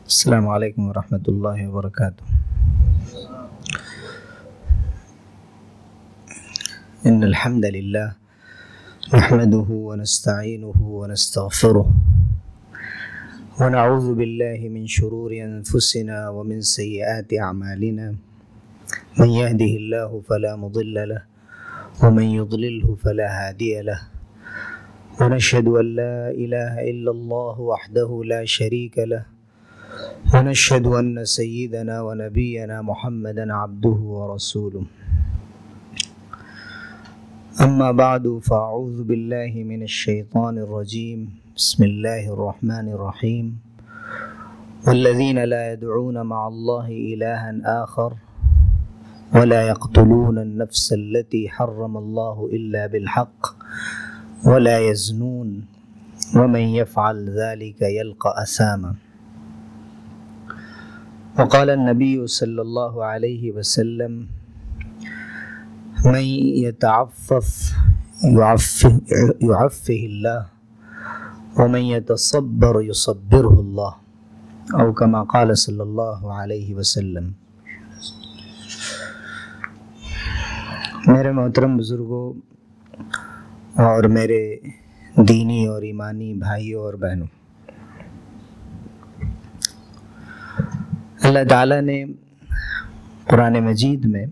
السلام علیکم ورحمۃ اللہ وبرکاتہ۔ ان الحمد للہ نحمده ونستعینه ونستغفره ونعوذ باللہ من شرور انفسنا ومن سیئات اعمالنا من يهده الله فلا مضل له ومن يضلله فلا هادي له ونشهد ان لا اله الا الله وحده لا شريك له ونشهد أن سيدنا ونبينا محمدا عبده ورسوله أما بعد فأعوذ بالله من الشيطان الرجيم بسم الله الرحمن الرحيم والذين لا يدعون مع الله إلها آخر ولا يقتلون النفس التي حرم الله إلا بالحق ولا يزنون ومن يفعل ذلك يلقى أثاما وقال النبي صلى الله عليه وسلم من يتعفف يعفه الله ومن يتصبر يصبره الله أو كما قال صلى الله عليه وسلم۔ میرے محترم بزرگوں اور میرے دینی اور ایمانی بھائیوں اور بہنوں، اللہ تعالیٰ نے قرآن مجید میں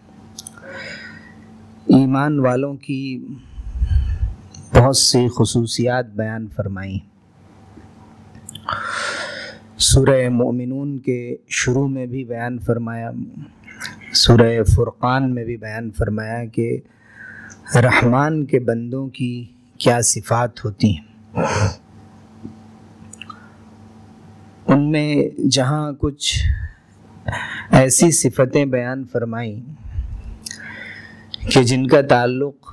ایمان والوں کی بہت سی خصوصیات بیان فرمائی۔ سورہ مومنون کے شروع میں بھی بیان فرمایا، سورہ فرقان میں بھی بیان فرمایا کہ رحمان کے بندوں کی کیا صفات ہوتی ہیں۔ ان میں جہاں کچھ ایسی صفتیں بیان فرمائیں کہ جن کا تعلق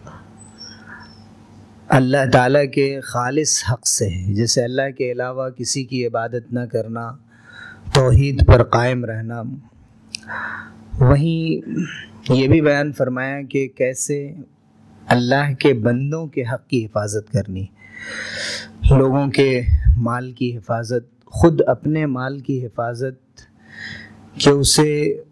اللہ تعالیٰ کے خالص حق سے ہے، جیسے اللہ کے علاوہ کسی کی عبادت نہ کرنا، توحید پر قائم رہنا، وہیں یہ بھی بیان فرمایا کہ کیسے اللہ کے بندوں کے حق کی حفاظت کرنی، لوگوں کے مال کی حفاظت، خود اپنے مال کی حفاظت کہ اسے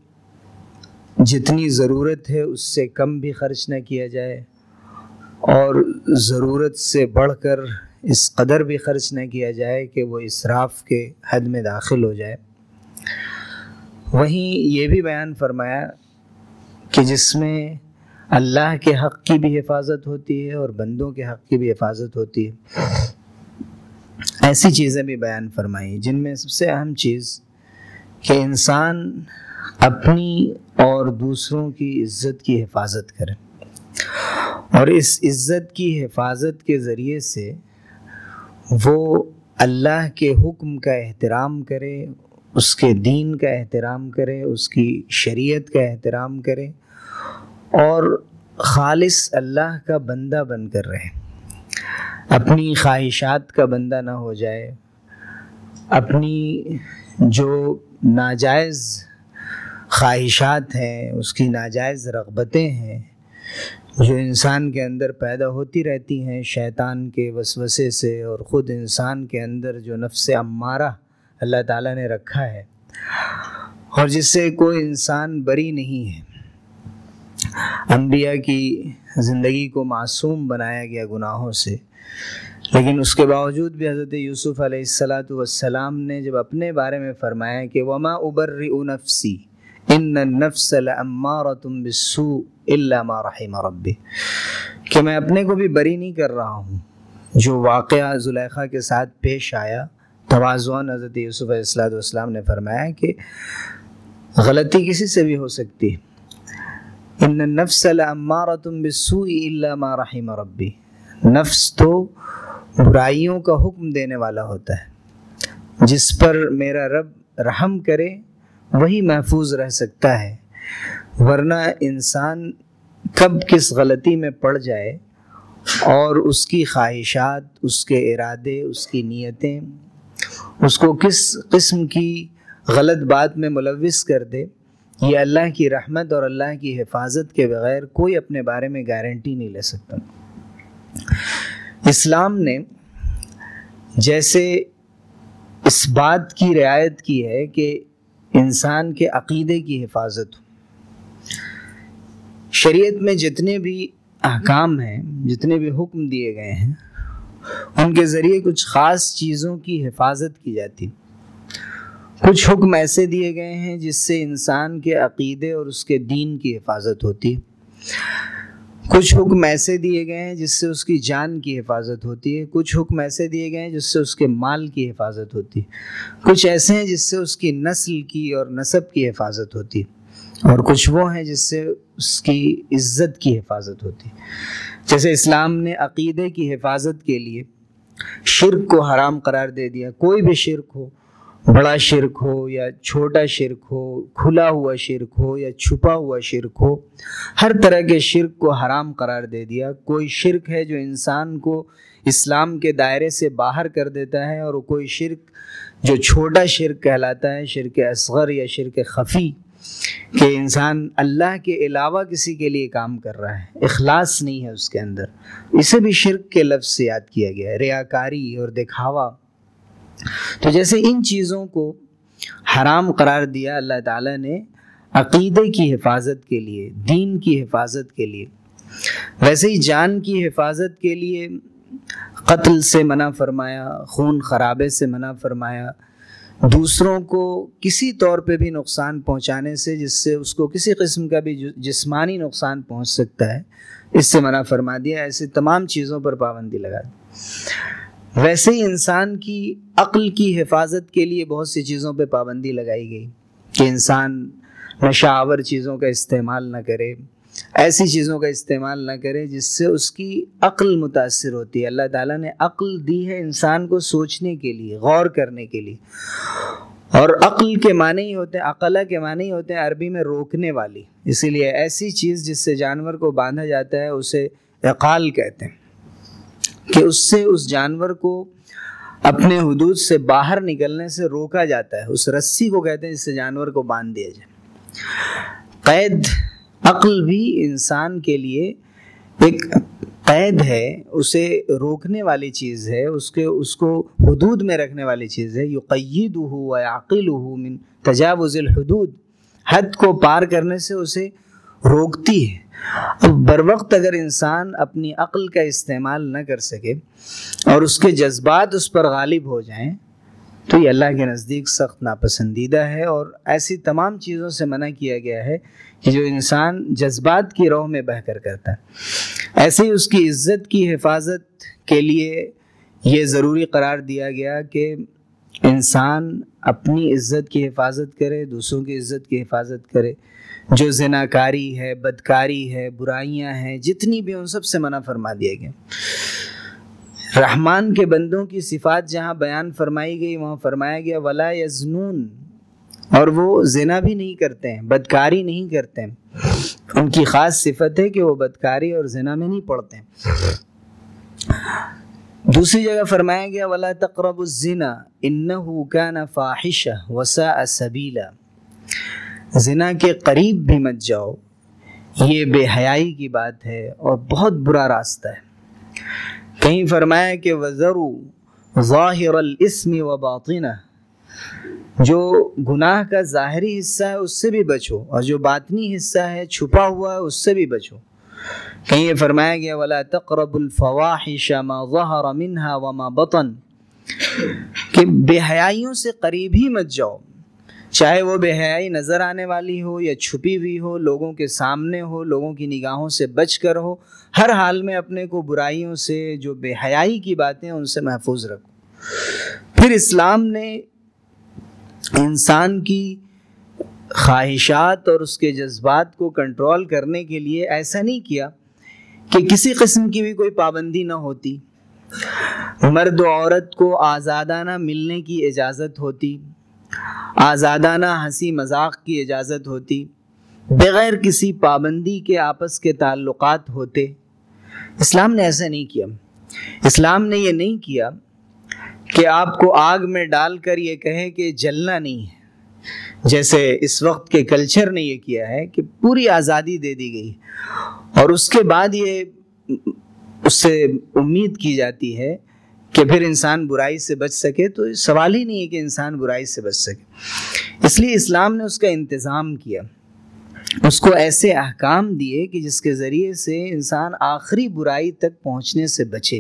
جتنی ضرورت ہے اس سے کم بھی خرچ نہ کیا جائے اور ضرورت سے بڑھ کر اس قدر بھی خرچ نہ کیا جائے کہ وہ اسراف کے حد میں داخل ہو جائے۔ وہیں یہ بھی بیان فرمایا کہ جس میں اللہ کے حق کی بھی حفاظت ہوتی ہے اور بندوں کے حق کی بھی حفاظت ہوتی ہے، ایسی چیزیں بھی بیان فرمائی جن میں سب سے اہم چیز کہ انسان اپنی اور دوسروں کی عزت کی حفاظت کرے اور اس عزت کی حفاظت کے ذریعے سے وہ اللہ کے حکم کا احترام کرے، اس کے دین کا احترام کرے، اس کی شریعت کا احترام کرے اور خالص اللہ کا بندہ بن کر رہے، اپنی خواہشات کا بندہ نہ ہو جائے، اپنی جو ناجائز خواہشات ہیں، اس کی ناجائز رغبتیں ہیں جو انسان کے اندر پیدا ہوتی رہتی ہیں شیطان کے وسوسے سے، اور خود انسان کے اندر جو نفس امارہ اللہ تعالیٰ نے رکھا ہے اور جس سے کوئی انسان بری نہیں ہے۔ انبیاء کی زندگی کو معصوم بنایا گیا گناہوں سے، لیکن اس کے باوجود بھی حضرت یوسف علیہ السلام نے جب اپنے بارے میں فرمایا کہ وَمَا أُبَرِّئُ نَفْسِي إِنَّ النَّفْسَ لَأَمَّارَةٌ بِالسُّوءِ إِلَّا مَا رَحِمَ رَبِّي، کہ میں اپنے کو بھی بری نہیں کر رہا ہوں۔ جو واقعہ زلیخا کے ساتھ پیش آیا، تواضعاً حضرت یوسف علیہ السلام نے فرمایا کہ غلطی کسی سے بھی ہو سکتی ہے، إِنَّ النَّفْسَ لَأَمَّارَةٌ بِالسُّوءِ إِلَّا مَا رَحِمَ رَبِّي، نفس تو برائیوں کا حکم دینے والا ہوتا ہے، جس پر میرا رب رحم کرے وہی محفوظ رہ سکتا ہے، ورنہ انسان کب کس غلطی میں پڑ جائے اور اس کی خواہشات، اس کے ارادے، اس کی نیتیں اس کو کس قسم کی غلط بات میں ملوث کر دے، یہ اللہ کی رحمت اور اللہ کی حفاظت کے بغیر کوئی اپنے بارے میں گارنٹی نہیں لے سکتا۔ اسلام نے جیسے اس بات کی رعایت کی ہے کہ انسان کے عقیدے کی حفاظت ہو۔ شریعت میں جتنے بھی احکام ہیں، جتنے بھی حکم دیے گئے ہیں، ان کے ذریعے کچھ خاص چیزوں کی حفاظت کی جاتی۔ کچھ حکم ایسے دیے گئے ہیں جس سے انسان کے عقیدے اور اس کے دین کی حفاظت ہوتی ہے۔ کچھ حکم ایسے دیے گئے ہیں جس سے اس کی جان کی حفاظت ہوتی ہے۔ کچھ حکم ایسے دیے گئے ہیں جس سے اس کے مال کی حفاظت ہوتی ہے۔ کچھ ایسے ہیں جس سے اس کی نسل کی اور نسب کی حفاظت ہوتی ہے، اور کچھ وہ ہیں جس سے اس کی عزت کی حفاظت ہوتی ہے۔ جیسے اسلام نے عقیدے کی حفاظت کے لیے شرک کو حرام قرار دے دیا۔ کوئی بھی شرک ہو، بڑا شرک ہو یا چھوٹا شرک ہو، کھلا ہوا شرک ہو یا چھپا ہوا شرک ہو، ہر طرح کے شرک کو حرام قرار دے دیا۔ کوئی شرک ہے جو انسان کو اسلام کے دائرے سے باہر کر دیتا ہے، اور کوئی شرک جو چھوٹا شرک کہلاتا ہے، شرک اصغر یا شرک خفی، کہ انسان اللہ کے علاوہ کسی کے لیے کام کر رہا ہے، اخلاص نہیں ہے اس کے اندر، اسے بھی شرک کے لفظ سے یاد کیا گیا ہے، ریاکاری اور دکھاوا۔ تو جیسے ان چیزوں کو حرام قرار دیا اللہ تعالیٰ نے عقیدے کی حفاظت کے لیے، دین کی حفاظت کے لیے، ویسے ہی جان کی حفاظت کے لیے قتل سے منع فرمایا، خون خرابے سے منع فرمایا، دوسروں کو کسی طور پہ بھی نقصان پہنچانے سے جس سے اس کو کسی قسم کا بھی جسمانی نقصان پہنچ سکتا ہے، اس سے منع فرما دیا۔ ایسے تمام چیزوں پر پابندی لگا دی۔ ویسے ہی انسان کی عقل کی حفاظت کے لیے بہت سی چیزوں پہ پابندی لگائی گئی کہ انسان نشہ آور چیزوں کا استعمال نہ کرے، ایسی چیزوں کا استعمال نہ کرے جس سے اس کی عقل متاثر ہوتی ہے۔ اللہ تعالیٰ نے عقل دی ہے انسان کو سوچنے کے لیے، غور کرنے کے لیے، اور عقل کے معنی ہی ہوتے ہیں، عقلہ کے معنی ہی ہوتے ہیں عربی میں روکنے والی۔ اسی لیے ایسی چیز جس سے جانور کو باندھا جاتا ہے اسے عقال کہتے ہیں، کہ اس سے اس جانور کو اپنے حدود سے باہر نکلنے سے روکا جاتا ہے۔ اس رسی کو کہتے ہیں جس سے جانور کو باندھ دیا جائے۔ قید، عقل بھی انسان کے لیے ایک قید ہے، اسے روکنے والی چیز ہے، اس کو حدود میں رکھنے والی چیز ہے۔ یقیدہ ویعقلہ من تجاوز الحدود، حد کو پار کرنے سے اسے روکتی ہے۔ اب بر وقت اگر انسان اپنی عقل کا استعمال نہ کر سکے اور اس کے جذبات اس پر غالب ہو جائیں تو یہ اللہ کے نزدیک سخت ناپسندیدہ ہے، اور ایسی تمام چیزوں سے منع کیا گیا ہے کہ جو انسان جذبات کی راہ میں بہہ کر کرتا ہے۔ ایسے ہی اس کی عزت کی حفاظت کے لیے یہ ضروری قرار دیا گیا کہ انسان اپنی عزت کی حفاظت کرے، دوسروں کی عزت کی حفاظت کرے۔ جو زناکاری ہے، بدکاری ہے، برائیاں ہیں، جتنی بھی ان سب سے منع فرما دیا گیا۔ رحمان کے بندوں کی صفات جہاں بیان فرمائی گئی وہاں فرمایا گیا ولا یزنون، اور وہ زنا بھی نہیں کرتے ہیں، بدکاری نہیں کرتے ہیں۔ ان کی خاص صفت ہے کہ وہ بدکاری اور زنا میں نہیں پڑتے ہیں۔ دوسری جگہ فرمایا گیا ولا تقربوا الزنا انہ کان فاحشہ وساء سبیلا، زنا کے قریب بھی مت جاؤ، یہ بے حیائی کی بات ہے اور بہت برا راستہ ہے۔ کہیں فرمایا کہ وَذَرُوا ظَاهِرَ الْإِثْمِ وَبَاطِنَهُ، جو گناہ کا ظاہری حصہ ہے اس سے بھی بچو، اور جو باطنی حصہ ہے چھپا ہوا ہے اس سے بھی بچو۔ کہیں یہ فرمایا گیا وَلَا تَقْرَبُوا الْفَوَاحِشَ مَا ظَهَرَ مِنْهَا وَمَا بَطَنَ، کہ بے حیائیوں سے قریب ہی مت جاؤ، چاہے وہ بے حیائی نظر آنے والی ہو یا چھپی ہوئی ہو، لوگوں کے سامنے ہو، لوگوں کی نگاہوں سے بچ کر ہو، ہر حال میں اپنے کو برائیوں سے، جو بے حیائی کی باتیں ان سے محفوظ رکھو۔ پھر اسلام نے انسان کی خواہشات اور اس کے جذبات کو کنٹرول کرنے کے لیے ایسا نہیں کیا کہ کسی قسم کی بھی کوئی پابندی نہ ہوتی، مرد و عورت کو آزادانہ ملنے کی اجازت ہوتی، آزادانہ ہنسی مذاق کی اجازت ہوتی، بغیر کسی پابندی کے آپس کے تعلقات ہوتے۔ اسلام نے ایسا نہیں کیا۔ اسلام نے یہ نہیں کیا کہ آپ کو آگ میں ڈال کر یہ کہے کہ جلنا نہیں ہے، جیسے اس وقت کے کلچر نے یہ کیا ہے کہ پوری آزادی دے دی گئی، اور اس کے بعد یہ اس سے امید کی جاتی ہے کہ پھر انسان برائی سے بچ سکے، تو سوال ہی نہیں ہے کہ انسان برائی سے بچ سکے۔ اس لیے اسلام نے اس کا انتظام کیا، اس کو ایسے احکام دیے کہ جس کے ذریعے سے انسان آخری برائی تک پہنچنے سے بچے۔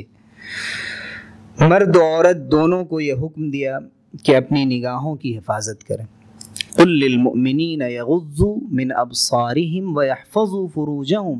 مرد و عورت دونوں کو یہ حکم دیا کہ اپنی نگاہوں کی حفاظت کریں۔ قل للمؤمنین یغضوا من ابصارہم ویحفظوا فروجہم،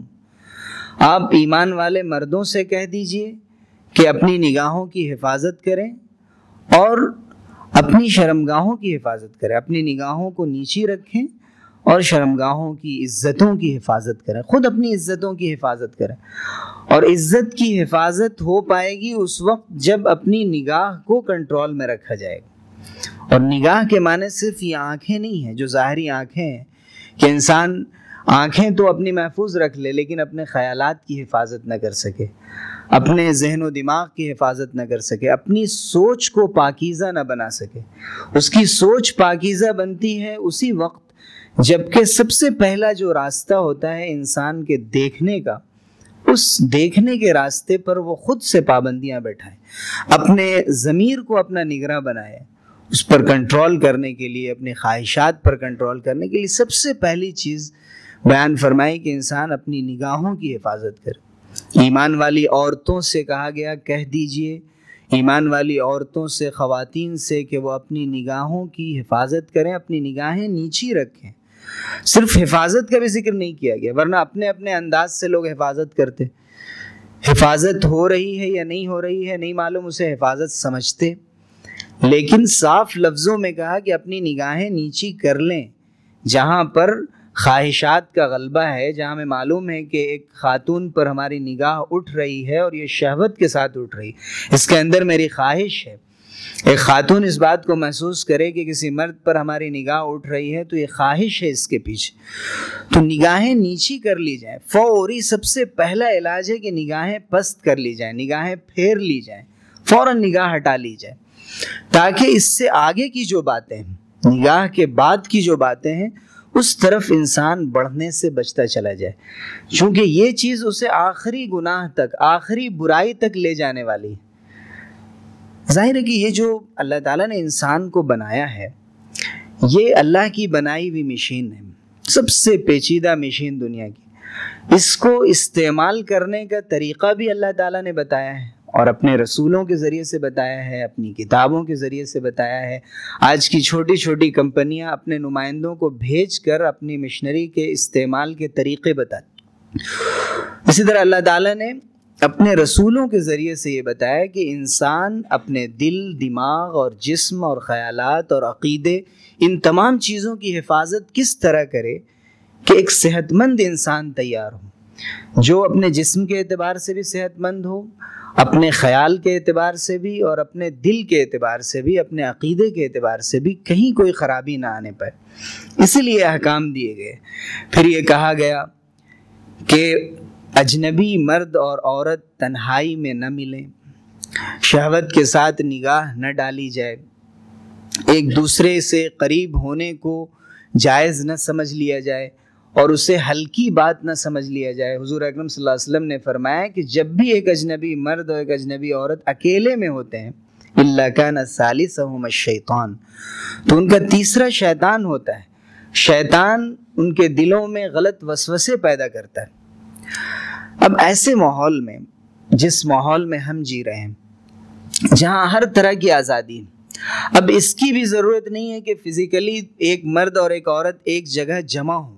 آپ ایمان والے مردوں سے کہہ دیجئے کہ اپنی نگاہوں کی حفاظت کریں اور اپنی شرمگاہوں کی حفاظت کریں، اپنی نگاہوں کو نیچی رکھیں اور شرمگاہوں کی عزتوں کی حفاظت کریں، خود اپنی عزتوں کی حفاظت کریں۔ اور عزت کی حفاظت ہو پائے گی اس وقت جب اپنی نگاہ کو کنٹرول میں رکھا جائے گا۔ اور نگاہ کے معنی صرف یہ آنکھیں نہیں ہیں جو ظاہری آنکھیں ہیں کہ انسان آنکھیں تو اپنی محفوظ رکھ لے لیکن اپنے خیالات کی حفاظت نہ کر سکے، اپنے ذہن و دماغ کی حفاظت نہ کر سکے، اپنی سوچ کو پاکیزہ نہ بنا سکے۔ اس کی سوچ پاکیزہ بنتی ہے اسی وقت جبکہ سب سے پہلا جو راستہ ہوتا ہے انسان کے دیکھنے کا، اس دیکھنے کے راستے پر وہ خود سے پابندیاں بیٹھائے، اپنے ضمیر کو اپنا نگراں بنائے، اس پر کنٹرول کرنے کے لیے، اپنے خواہشات پر کنٹرول کرنے کے لیے سب سے پہلی چیز بیان فرمائی کہ انسان اپنی نگاہوں کی حفاظت کرے۔ ایمان والی عورتوں سے کہا گیا کہہ دیجئے، ایمان والی عورتوں سے، خواتین سے، کہ وہ اپنی نگاہوں کی حفاظت کریں، اپنی نگاہیں نیچی رکھیں۔ صرف حفاظت کا بھی ذکر نہیں کیا گیا، ورنہ اپنے اپنے انداز سے لوگ حفاظت کرتے، حفاظت ہو رہی ہے یا نہیں ہو رہی ہے نہیں معلوم، اسے حفاظت سمجھتے، لیکن صاف لفظوں میں کہا کہ اپنی نگاہیں نیچی کر لیں۔ جہاں پر خواہشات کا غلبہ ہے، جہاں ہمیں معلوم ہے کہ ایک خاتون پر ہماری نگاہ اٹھ رہی ہے اور یہ شہوت کے ساتھ اٹھ رہی، اس کے اندر میری خواہش ہے، ایک خاتون اس بات کو محسوس کرے کہ کسی مرد پر ہماری نگاہ اٹھ رہی ہے تو یہ خواہش ہے اس کے پیچھے، تو نگاہیں نیچی کر لی جائیں۔ فوری سب سے پہلا علاج ہے کہ نگاہیں پست کر لی جائیں، نگاہیں پھیر لی جائیں، فوراً نگاہ ہٹا لی جائے، تاکہ اس سے آگے کی جو باتیں ہیں، نگاہ کے بعد کی جو باتیں ہیں، اس طرف انسان بڑھنے سے بچتا چلا جائے، چونکہ یہ چیز اسے آخری گناہ تک، آخری برائی تک لے جانے والی ہے۔ ظاہر ہے کہ یہ جو اللہ تعالیٰ نے انسان کو بنایا ہے، یہ اللہ کی بنائی ہوئی مشین ہے، سب سے پیچیدہ مشین دنیا کی۔ اس کو استعمال کرنے کا طریقہ بھی اللہ تعالیٰ نے بتایا ہے اور اپنے رسولوں کے ذریعے سے بتایا ہے، اپنی کتابوں کے ذریعے سے بتایا ہے۔ آج کی چھوٹی چھوٹی کمپنیاں اپنے نمائندوں کو بھیج کر اپنی مشنری کے استعمال کے طریقے بتاتی۔ اسی طرح اللہ تعالیٰ نے اپنے رسولوں کے ذریعے سے یہ بتایا کہ انسان اپنے دل، دماغ اور جسم اور خیالات اور عقیدے، ان تمام چیزوں کی حفاظت کس طرح کرے کہ ایک صحت مند انسان تیار ہو، جو اپنے جسم کے اعتبار سے بھی صحت مند ہو، اپنے خیال کے اعتبار سے بھی اور اپنے دل کے اعتبار سے بھی، اپنے عقیدے کے اعتبار سے بھی کہیں کوئی خرابی نہ آنے پائے۔ اسی لیے احکام دیے گئے۔ پھر یہ کہا گیا کہ اجنبی مرد اور عورت تنہائی میں نہ ملیں، شہوت کے ساتھ نگاہ نہ ڈالی جائے، ایک دوسرے سے قریب ہونے کو جائز نہ سمجھ لیا جائے اور اسے ہلکی بات نہ سمجھ لیا جائے۔ حضور اکرم صلی اللہ علیہ وسلم نے فرمایا کہ جب بھی ایک اجنبی مرد اور ایک اجنبی عورت اکیلے میں ہوتے ہیں، الا کان ثالثہم الشیطان، تو ان کا تیسرا شیطان ہوتا ہے۔ شیطان ان کے دلوں میں غلط وسوسے پیدا کرتا ہے۔ اب ایسے ماحول میں، جس ماحول میں ہم جی رہے ہیں، جہاں ہر طرح کی آزادی، اب اس کی بھی ضرورت نہیں ہے کہ فزیکلی ایک مرد اور ایک عورت ایک جگہ جمع ہوں۔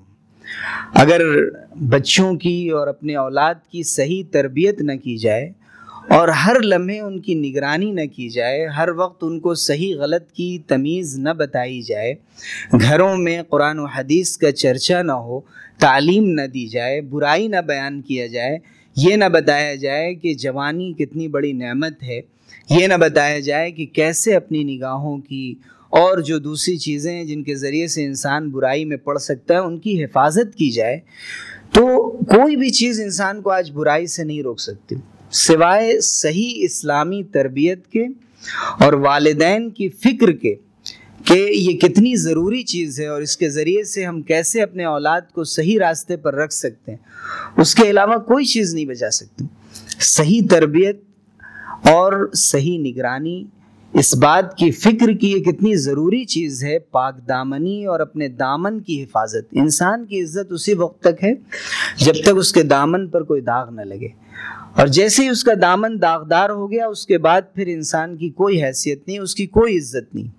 اگر بچوں کی اور اپنے اولاد کی صحیح تربیت نہ کی جائے اور ہر لمحے ان کی نگرانی نہ کی جائے، ہر وقت ان کو صحیح غلط کی تمیز نہ بتائی جائے، گھروں میں قرآن و حدیث کا چرچا نہ ہو، تعلیم نہ دی جائے، برائی نہ بیان کیا جائے، یہ نہ بتایا جائے کہ جوانی کتنی بڑی نعمت ہے، یہ نہ بتایا جائے کہ کیسے اپنی نگاہوں کی اور جو دوسری چیزیں ہیں جن کے ذریعے سے انسان برائی میں پڑ سکتا ہے ان کی حفاظت کی جائے، تو کوئی بھی چیز انسان کو آج برائی سے نہیں روک سکتی سوائے صحیح اسلامی تربیت کے اور والدین کی فکر کے کہ یہ کتنی ضروری چیز ہے اور اس کے ذریعے سے ہم کیسے اپنے اولاد کو صحیح راستے پر رکھ سکتے ہیں۔ اس کے علاوہ کوئی چیز نہیں بچا سکتی۔ صحیح تربیت اور صحیح نگرانی، اس بات کی فکر کی یہ کتنی ضروری چیز ہے، پاک دامنی اور اپنے دامن کی حفاظت۔ انسان کی عزت اسی وقت تک ہے جب تک اس کے دامن پر کوئی داغ نہ لگے، اور جیسے ہی اس کا دامن داغدار ہو گیا اس کے بعد پھر انسان کی کوئی حیثیت نہیں، اس کی کوئی عزت نہیں۔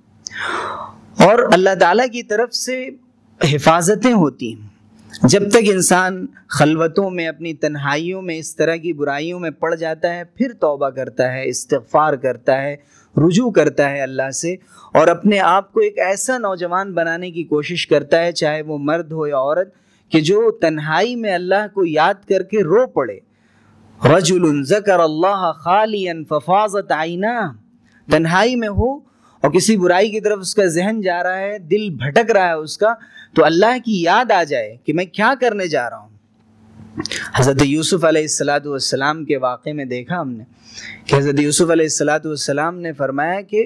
اور اللہ تعالیٰ کی طرف سے حفاظتیں ہوتی ہیں۔ جب تک انسان خلوتوں میں، اپنی تنہائیوں میں اس طرح کی برائیوں میں پڑ جاتا ہے، پھر توبہ کرتا ہے، استغفار کرتا ہے، رجوع کرتا ہے اللہ سے، اور اپنے آپ کو ایک ایسا نوجوان بنانے کی کوشش کرتا ہے، چاہے وہ مرد ہو یا عورت، کہ جو تنہائی میں اللہ کو یاد کر کے رو پڑے۔ رجل ذکر اللہ خالیا ففاضت عیناہ، تنہائی میں ہو اور کسی برائی کی طرف اس کا ذہن جا رہا ہے، دل بھٹک رہا ہے اس کا، تو اللہ کی یاد آ جائے کہ میں کیا کرنے جا رہا ہوں۔ حضرت یوسف علیہ السلام کے واقعے میں دیکھا ہم نے کہ حضرت یوسف علیہ السلام نے فرمایا کہ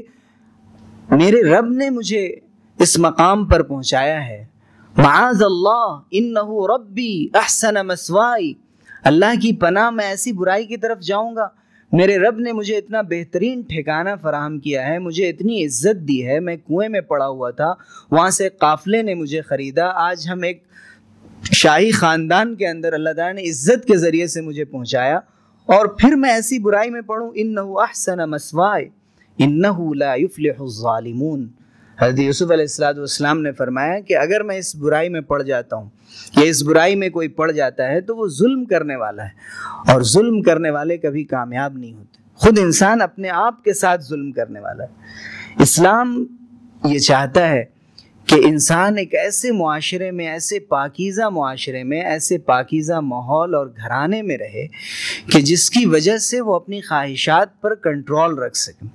میرے رب نے مجھے اس مقام پر پہنچایا ہے، معاذ اللہ انہ ربی احسن مثوائی، اللہ کی پناہ میں ایسی برائی کی طرف جاؤں گا؟ میرے رب نے مجھے اتنا بہترین ٹھکانہ فراہم کیا ہے، مجھے اتنی عزت دی ہے، میں کنویں میں پڑا ہوا تھا، وہاں سے قافلے نے مجھے خریدا، آج ہم ایک شاہی خاندان کے اندر اللہ تعالیٰ نے عزت کے ذریعے سے مجھے پہنچایا، اور پھر میں ایسی برائی میں پڑھوں؟ انہ احسن مثوائے انہ لا یفلح الظالمون۔ حضرت یوسف علیہ السلام نے فرمایا کہ اگر میں اس برائی میں پڑ جاتا ہوں یا اس برائی میں کوئی پڑ جاتا ہے تو وہ ظلم کرنے والا ہے، اور ظلم کرنے والے کبھی کامیاب نہیں ہوتے۔ خود انسان اپنے آپ کے ساتھ ظلم کرنے والا ہے۔ اسلام یہ چاہتا ہے کہ انسان ایک ایسے معاشرے میں، ایسے پاکیزہ معاشرے میں، ایسے پاکیزہ ماحول اور گھرانے میں رہے کہ جس کی وجہ سے وہ اپنی خواہشات پر کنٹرول رکھ سکیں،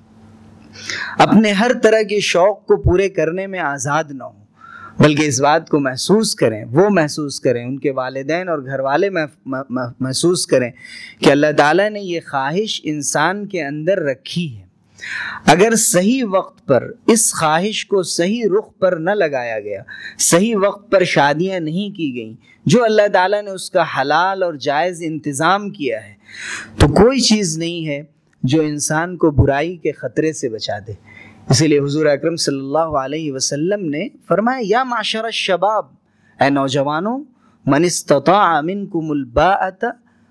اپنے ہر طرح کے شوق کو پورے کرنے میں آزاد نہ ہوں، بلکہ اس بات کو محسوس کریں، وہ محسوس کریں، ان کے والدین اور گھر والے محسوس کریں کہ اللہ تعالیٰ نے یہ خواہش انسان کے اندر رکھی ہے۔ اگر صحیح وقت پر اس خواہش کو صحیح رخ پر نہ لگایا گیا، صحیح وقت پر شادیاں نہیں کی گئیں جو اللہ تعالیٰ نے اس کا حلال اور جائز انتظام کیا ہے، تو کوئی چیز نہیں ہے جو انسان کو برائی کے خطرے سے بچا دے۔ اسی لیے حضور اکرم صلی اللہ علیہ وسلم نے فرمایا، یا معشر الشباب، اے نوجوانوں، من استطاع منکم الباءۃ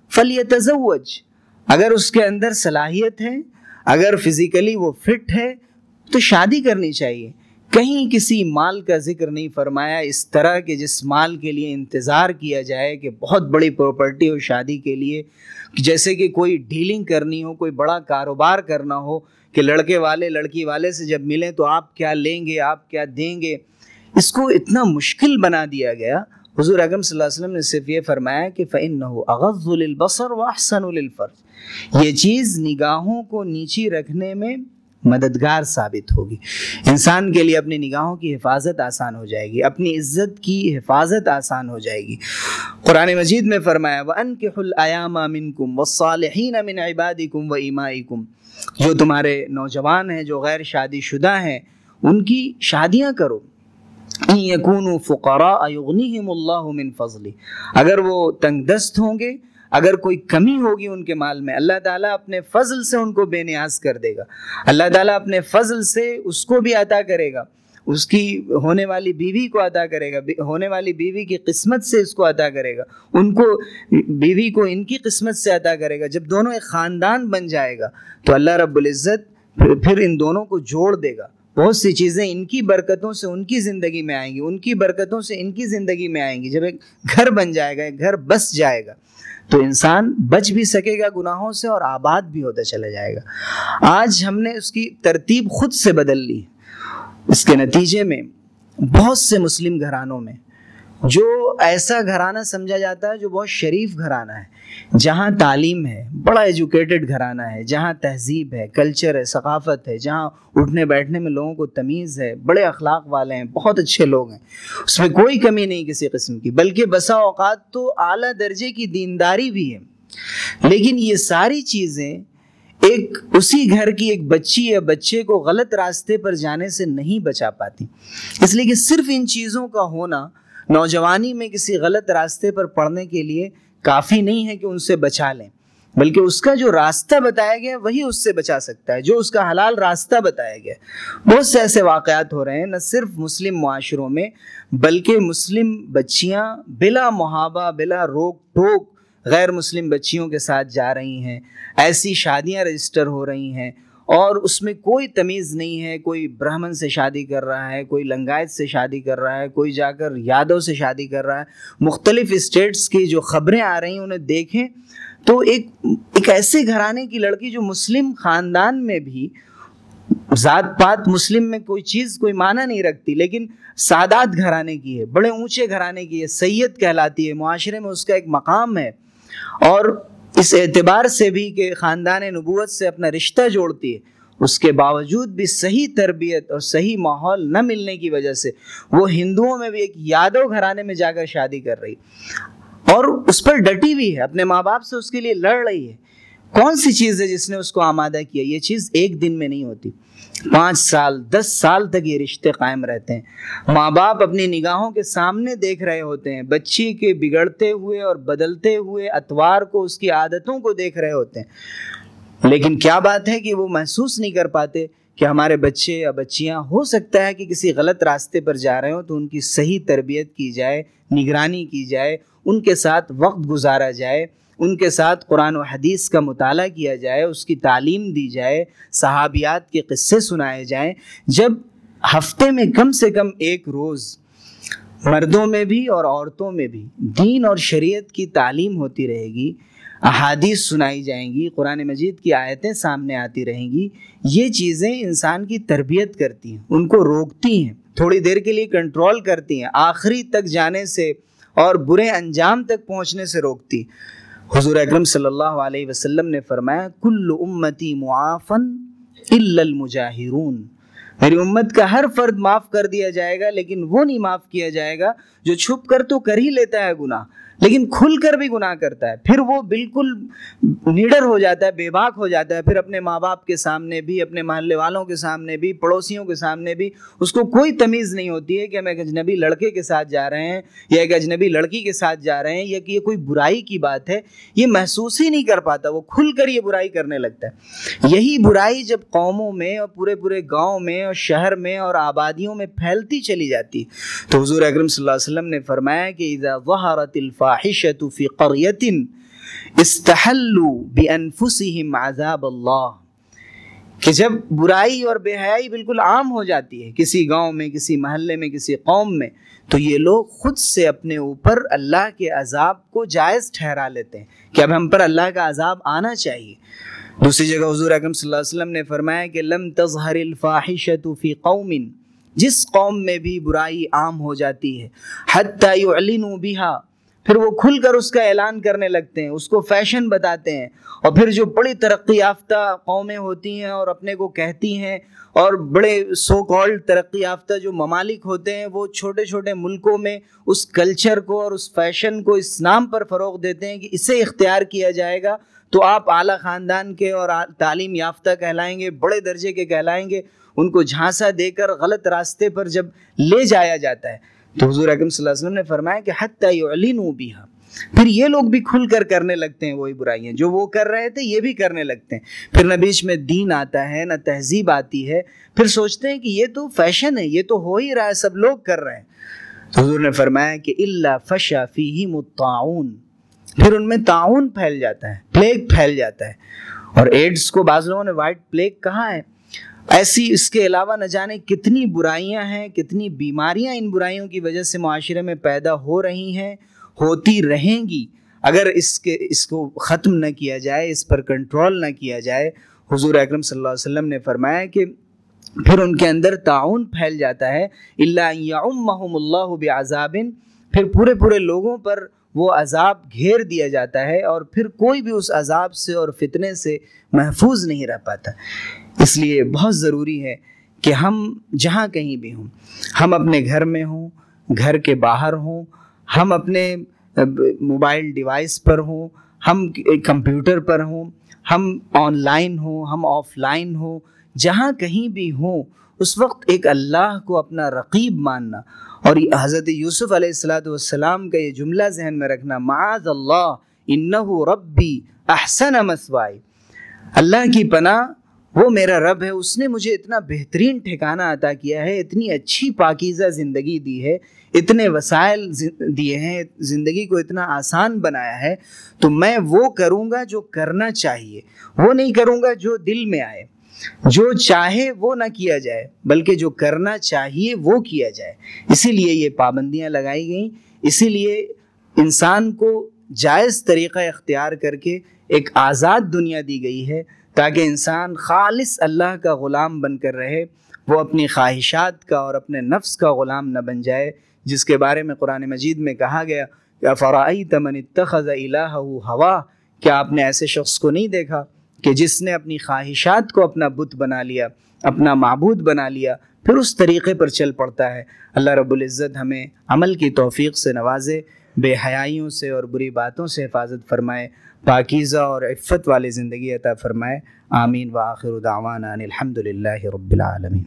فلیتزوج، اگر اس کے اندر صلاحیت ہے، اگر فزیکلی وہ فٹ ہے تو شادی کرنی چاہیے۔ کہیں کسی مال کا ذکر نہیں فرمایا اس طرح کہ جس مال کے لیے انتظار کیا جائے کہ بہت بڑی پراپرٹی ہو شادی کے لیے، جیسے کہ کوئی ڈیلنگ کرنی ہو، کوئی بڑا کاروبار کرنا ہو کہ لڑکے والے لڑکی والے سے جب ملیں تو آپ کیا لیں گے، آپ کیا دیں گے، اس کو اتنا مشکل بنا دیا گیا۔ حضور اکرم صلی اللہ علیہ وسلم نے صرف یہ فرمایا کہ فَإِنَّهُ أَغَضُّ لِلْبَصَرِ وَأَحْسَنُ لِلْفَرْجِ، یہ چیز نگاہوں کو نیچی رکھنے میں مددگار ثابت ہوگی۔ انسان کے لیے اپنی نگاہوں کی حفاظت آسان ہو جائے گی، اپنی عزت کی حفاظت آسان ہو جائے گی۔ قرآن مجید میں فرمایا وَأَنكِحُوا الْأَيَامَ مِنكُمْ وَالصَّالِحِينَ مِنْ عِبَادِكُمْ وَإِمَائِكُمْ، جو تمہارے نوجوان ہیں، جو غیر شادی شدہ ہیں، ان کی شادیاں کرو۔ إِن يَكُونُوا فُقَرَاءَ يُغْنِهِمُ اللَّهُ مِنْ فَضْلِهِ، اگر وہ تنگ دست ہوں گے، اگر کوئی کمی ہوگی ان کے مال میں، اللہ تعالیٰ اپنے فضل سے ان کو بے نیاز کر دے گا۔ اللہ تعالیٰ اپنے فضل سے اس کو بھی عطا کرے گا، اس کی ہونے والی بیوی کو عطا کرے گا، ہونے والی بیوی کی قسمت سے اس کو عطا کرے گا، ان کو بیوی کو ان کی قسمت سے عطا کرے گا۔ جب دونوں ایک خاندان بن جائے گا تو اللہ رب العزت پھر ان دونوں کو جوڑ دے گا۔ بہت سی چیزیں ان کی برکتوں سے ان کی زندگی میں آئیں گی، ان کی برکتوں سے ان کی زندگی میں آئیں گی۔ جب ایک گھر بن جائے گا، ایک گھر بس جائے گا، تو انسان بچ بھی سکے گا گناہوں سے اور آباد بھی ہوتا چلا جائے گا۔ آج ہم نے اس کی ترتیب خود سے بدل لی، اس کے نتیجے میں بہت سے مسلم گھرانوں میں جو ایسا گھرانہ سمجھا جاتا ہے جو بہت شریف گھرانہ ہے، جہاں تعلیم ہے، بڑا ایجوکیٹڈ گھرانہ ہے، جہاں تہذیب ہے، کلچر ہے، ثقافت ہے، جہاں اٹھنے بیٹھنے میں لوگوں کو تمیز ہے، بڑے اخلاق والے ہیں، بہت اچھے لوگ ہیں، اس میں کوئی کمی نہیں کسی قسم کی، بلکہ بسا اوقات تو اعلیٰ درجے کی دینداری بھی ہے، لیکن یہ ساری چیزیں ایک اسی گھر کی ایک بچی یا بچے کو غلط راستے پر جانے سے نہیں بچا پاتی۔ اس لیے کہ صرف ان چیزوں کا ہونا نوجوانی میں کسی غلط راستے پر پڑنے کے لیے کافی نہیں ہے کہ ان سے بچا لیں۔ بلکہ اس کا جو راستہ بتایا گیا وہی اس سے بچا سکتا ہے، جو اس کا حلال راستہ بتایا گیا۔ بہت سے ایسے واقعات ہو رہے ہیں نہ صرف مسلم معاشروں میں، بلکہ مسلم بچیاں بلا محابہ بلا روک ٹوک غیر مسلم بچیوں کے ساتھ جا رہی ہیں، ایسی شادیاں رجسٹر ہو رہی ہیں اور اس میں کوئی تمیز نہیں ہے، کوئی برہمن سے شادی کر رہا ہے، کوئی لنگایت سے شادی کر رہا ہے، کوئی جا کر یادو سے شادی کر رہا ہے۔ مختلف اسٹیٹس کی جو خبریں آ رہی ہیں انہیں دیکھیں تو ایک ایسے گھرانے کی لڑکی جو مسلم خاندان میں بھی ذات پات مسلم میں کوئی چیز کوئی معنی نہیں رکھتی، لیکن سادات گھرانے کی ہے، بڑے اونچے گھرانے کی ہے، سید کہلاتی ہے، معاشرے میں اس کا ایک مقام ہے، اور اس اعتبار سے بھی کہ خاندان نبوت سے اپنا رشتہ جوڑتی ہے، اس کے باوجود بھی صحیح تربیت اور صحیح ماحول نہ ملنے کی وجہ سے وہ ہندوؤں میں بھی ایک یادو گھرانے میں جا کر شادی کر رہی اور اس پر ڈٹی ہوئی ہے، اپنے ماں باپ سے اس کے لیے لڑ رہی ہے۔ کون سی چیز ہے جس نے اس کو آمادہ کیا؟ یہ چیز ایک دن میں نہیں ہوتی، 5 سال 10 سال تک یہ رشتے قائم رہتے ہیں۔ ماں باپ اپنی نگاہوں کے سامنے دیکھ رہے ہوتے ہیں، بچی کے بگڑتے ہوئے اور بدلتے ہوئے اطوار کو، اس کی عادتوں کو دیکھ رہے ہوتے ہیں، لیکن کیا بات ہے کہ وہ محسوس نہیں کر پاتے کہ ہمارے بچے یا بچیاں ہو سکتا ہے کہ کسی غلط راستے پر جا رہے ہوں، تو ان کی صحیح تربیت کی جائے، نگرانی کی جائے، ان کے ساتھ وقت گزارا جائے، ان کے ساتھ قرآن و حدیث کا مطالعہ کیا جائے، اس کی تعلیم دی جائے، صحابیات کے قصے سنائے جائیں۔ جب ہفتے میں کم سے کم ایک روز مردوں میں بھی اور عورتوں میں بھی دین اور شریعت کی تعلیم ہوتی رہے گی، احادیث سنائی جائیں گی، قرآن مجید کی آیتیں سامنے آتی رہیں گی، یہ چیزیں انسان کی تربیت کرتی ہیں، ان کو روکتی ہیں، تھوڑی دیر کے لیے کنٹرول کرتی ہیں، آخری تک جانے سے اور برے انجام تک پہنچنے سے روکتی۔ حضور اکرم صلی اللہ علیہ وسلم نے فرمایا کل امتی معافن الا المجاہرون، میری امت کا ہر فرد معاف کر دیا جائے گا، لیکن وہ نہیں معاف کیا جائے گا جو چھپ کر تو کر ہی لیتا ہے گناہ لیکن کھل کر بھی گناہ کرتا ہے، پھر وہ بالکل نڈر ہو جاتا ہے، بے باک ہو جاتا ہے، پھر اپنے ماں باپ کے سامنے بھی، اپنے محلے والوں کے سامنے بھی، پڑوسیوں کے سامنے بھی اس کو کوئی تمیز نہیں ہوتی ہے کہ ہم ایک اجنبی لڑکے کے ساتھ جا رہے ہیں یا ایک اجنبی لڑکی کے ساتھ جا رہے ہیں یا کہ یہ کوئی برائی کی بات ہے، یہ محسوس ہی نہیں کر پاتا، وہ کھل کر یہ برائی کرنے لگتا ہے۔ یہی برائی جب قوموں میں اور پورے گاؤں میں اور شہر میں اور آبادیوں میں پھیلتی چلی جاتی تو حضور اکرم صلی اللہ علیہ وسلم نے فرمایا کہ اذا ظہرت الفاحشۃ فی قریۃ استحلوا بانفسہم عذاب اللہ، کہ جب برائی اور بے حیائی بالکل عام ہو جاتی ہے کسی گاؤں میں، کسی محلے میں، کسی قوم میں، تو یہ لوگ خود سے اپنے اوپر اللہ کے عذاب کو جائز ٹھہرا لیتے ہیں کہ اب ہم پر اللہ کا عذاب آنا چاہیے۔ دوسری جگہ حضور اکرم صلی اللہ علیہ وسلم نے فرمایا کہ لم تظہر الفاحشۃ فی قوم، جس قوم میں بھی برائی عام ہو جاتی ہے، حتی یعلنوا بہا، پھر وہ کھل کر اس کا اعلان کرنے لگتے ہیں، اس کو فیشن بتاتے ہیں، اور پھر جو بڑی ترقی یافتہ قومیں ہوتی ہیں اور اپنے کو کہتی ہیں، اور بڑے سو کالڈ ترقی یافتہ جو ممالک ہوتے ہیں، وہ چھوٹے چھوٹے ملکوں میں اس کلچر کو اور اس فیشن کو اس نام پر فروغ دیتے ہیں کہ اسے اختیار کیا جائے گا تو آپ اعلیٰ خاندان کے اور تعلیم یافتہ کہلائیں گے، بڑے درجے کے کہلائیں گے۔ ان کو جھانسا دے کر غلط راستے پر جب لے جایا جاتا ہے تو حضور اکرم صلی اللہ علیہ وسلم نے فرمایا کہ حتی یعلنوا بہا، پھر یہ لوگ بھی کھل کر کرنے لگتے ہیں وہی برائیاں جو وہ کر رہے تھے، یہ بھی کرنے لگتے ہیں، پھر نہ بیچ میں دین آتا ہے نہ تہذیب آتی ہے، پھر سوچتے ہیں کہ یہ تو فیشن ہے، یہ تو ہو ہی رہا ہے، سب لوگ کر رہے ہیں۔ تو حضور نے فرمایا کہ الا فشا فیہم الطاعون، پھر ان میں طاعون پھیل جاتا ہے، پلیگ پھیل جاتا ہے، اور ایڈز کو بعض لوگوں نے وائٹ پلیگ کہا ہے۔ ایسی اس کے علاوہ نہ جانے کتنی برائیاں ہیں، کتنی بیماریاں ان برائیوں کی وجہ سے معاشرے میں پیدا ہو رہی ہیں، ہوتی رہیں گی اگر اس کو ختم نہ کیا جائے، اس پر کنٹرول نہ کیا جائے۔ حضور اکرم صلی اللہ علیہ وسلم نے فرمایا کہ پھر ان کے اندر طاعون پھیل جاتا ہے، الا ان یعمہم اللہ بعذاب، پھر پورے لوگوں پر وہ عذاب گھیر دیا جاتا ہے اور پھر کوئی بھی اس عذاب سے اور فتنے سے محفوظ نہیں رہ پاتا۔ اس لیے بہت ضروری ہے کہ ہم جہاں کہیں بھی ہوں، ہم اپنے گھر میں ہوں، گھر کے باہر ہوں، ہم اپنے موبائل ڈیوائس پر ہوں، ہم کمپیوٹر پر ہوں، ہم آن لائن ہوں، ہم آف لائن ہوں، جہاں کہیں بھی ہوں، اس وقت ایک اللہ کو اپنا رقیب ماننا، اور حضرت یوسف علیہ السلام کا یہ جملہ ذہن میں رکھنا، معاذ اللہ انہ ربی احسن مثوائی، اللہ کی پناہ، وہ میرا رب ہے، اس نے مجھے اتنا بہترین ٹھکانہ عطا کیا ہے، اتنی اچھی پاکیزہ زندگی دی ہے، اتنے وسائل دیے ہیں، زندگی کو اتنا آسان بنایا ہے، تو میں وہ کروں گا جو کرنا چاہیے، وہ نہیں کروں گا جو دل میں آئے، جو چاہے وہ نہ کیا جائے، بلکہ جو کرنا چاہیے وہ کیا جائے۔ اسی لیے یہ پابندیاں لگائی گئیں، اسی لیے انسان کو جائز طریقہ اختیار کر کے ایک آزاد دنیا دی گئی ہے، تاکہ انسان خالص اللہ کا غلام بن کر رہے، وہ اپنی خواہشات کا اور اپنے نفس کا غلام نہ بن جائے، جس کے بارے میں قرآن مجید میں کہا گیا کہ افرأیت من اتخذ الہہ ہوا، کیا آپ نے ایسے شخص کو نہیں دیکھا کہ جس نے اپنی خواہشات کو اپنا بت بنا لیا، اپنا معبود بنا لیا، پھر اس طریقے پر چل پڑتا ہے۔ اللہ رب العزت ہمیں عمل کی توفیق سے نوازے، بے حیائیوں سے اور بری باتوں سے حفاظت فرمائے، پاکیزہ اور عفت والی زندگی عطا فرمائے۔ آمین۔ وآخر دعوانا ان الحمد للہ رب العالمین۔